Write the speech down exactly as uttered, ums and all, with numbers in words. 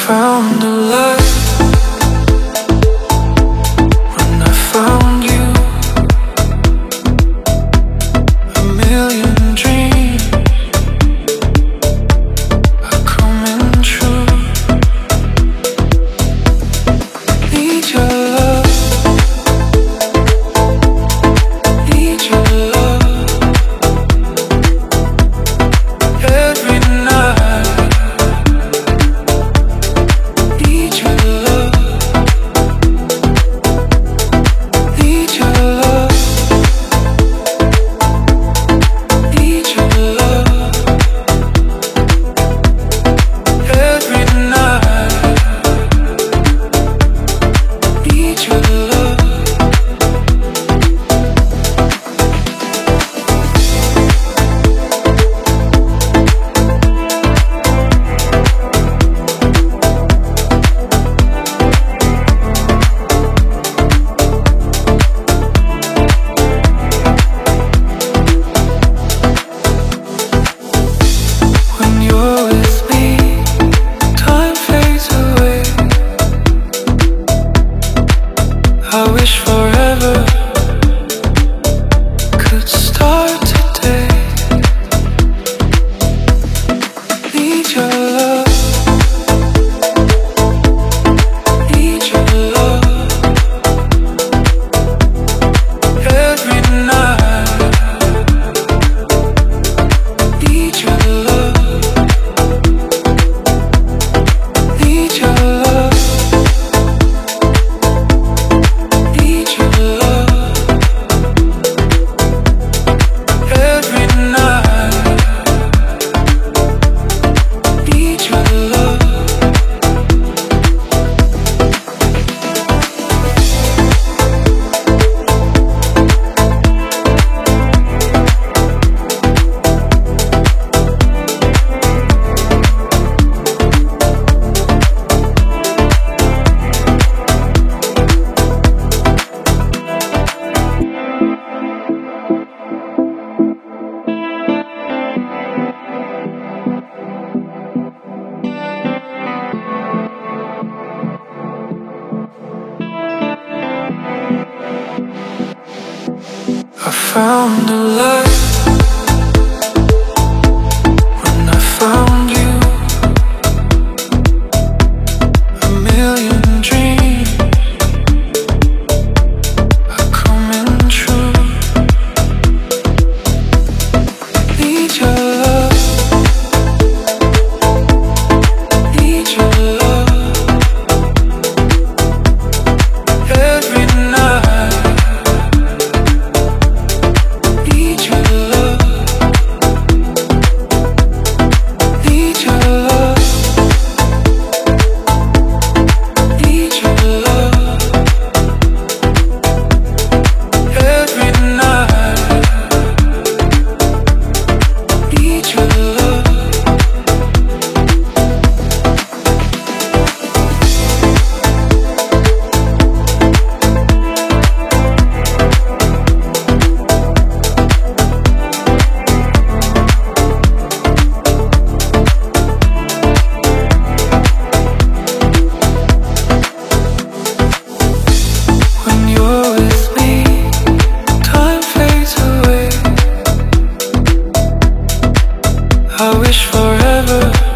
found a light when I found you. A million dreams are coming true. Need your love, need your love every night. Need your love, need your love, need your love every night. Need your love. When you're with me, time fades away. I wish forever could start today. Need your love, need your love every night. Need your love, need your love, need your love every night. Need your love. I found a light when I found you. A million dreams are coming true. Need your love, need your love every night. Need your love, need your love, need your love every night. Need your love. When you're with me, time fades away. I wish forever